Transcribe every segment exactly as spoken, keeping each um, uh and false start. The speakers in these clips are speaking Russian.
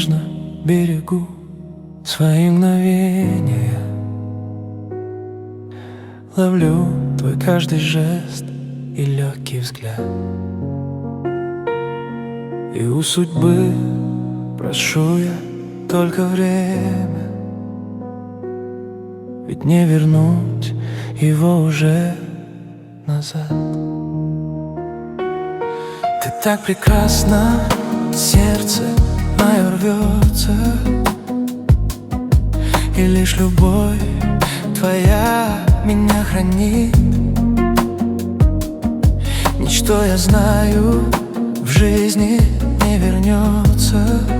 нежно берегу свои мгновения. Ловлю твой каждый жест и легкий взгляд, и у судьбы прошу я только время, ведь не вернуть его уже назад. Ты так прекрасна, сердце мое рвется, и лишь любовь твоя меня хранит. Ничто, я знаю, в жизни не вернется,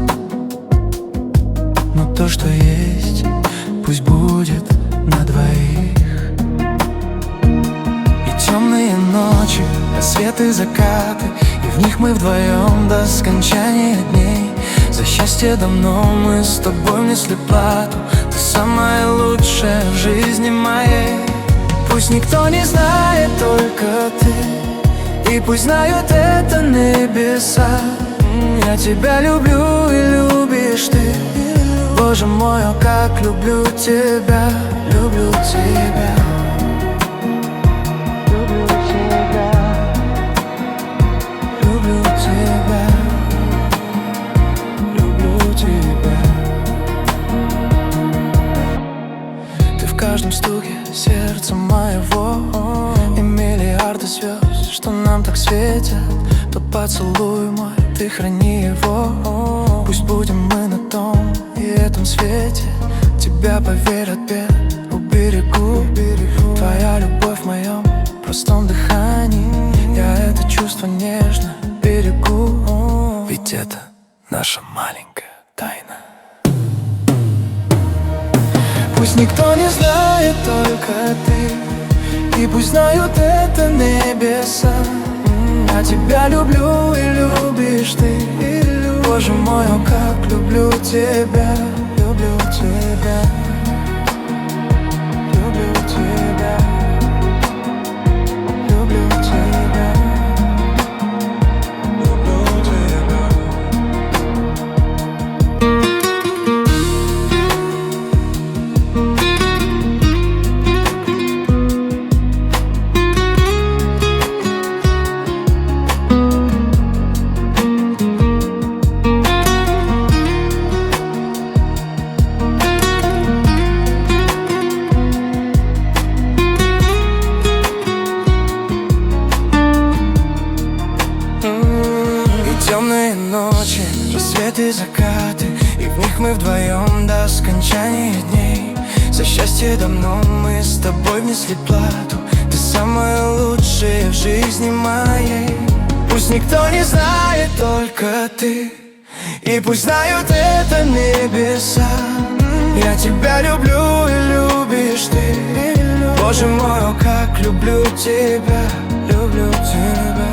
но то, что есть, пусть будет на двоих. И темные ночи, рассветы, закаты, и в них мы вдвоем до скончания дней. За счастье давно мы с тобой внесли плату. Ты самая лучшая в жизни моей. Пусть никто не знает, только ты, и пусть знают это небеса. Я тебя люблю и любишь ты. Боже мой, о, как люблю тебя, люблю тебя. Люблю тебя, люблю тебя, люблю тебя. Ты в каждом стуке сердца моего, и миллиарды звезд, что нам так светят. Тот поцелуй мой, ты храни его. Пусть будем мы на том и этом свете. Тебя, поверь, от бед уберегу. Твоя любовь в моем простом дыхании. Я это чувство нежно берегу, ведь это наша маленькая тайна. Пусть никто не знает, только ты, и пусть знают это небеса. Я тебя люблю и любишь ты. Боже мой, о, как люблю тебя, люблю тебя, люблю тебя, люблю тебя, люблю тебя. Темные ночи, рассветы, закаты, и в них мы вдвоем до скончания дней. За счастье давно мы с тобой внесли плату. Ты самая лучшая в жизни моей. Пусть никто не знает, только ты, и пусть знают это небеса. Я тебя люблю и любишь ты. Боже мой, о, как люблю тебя, люблю тебя.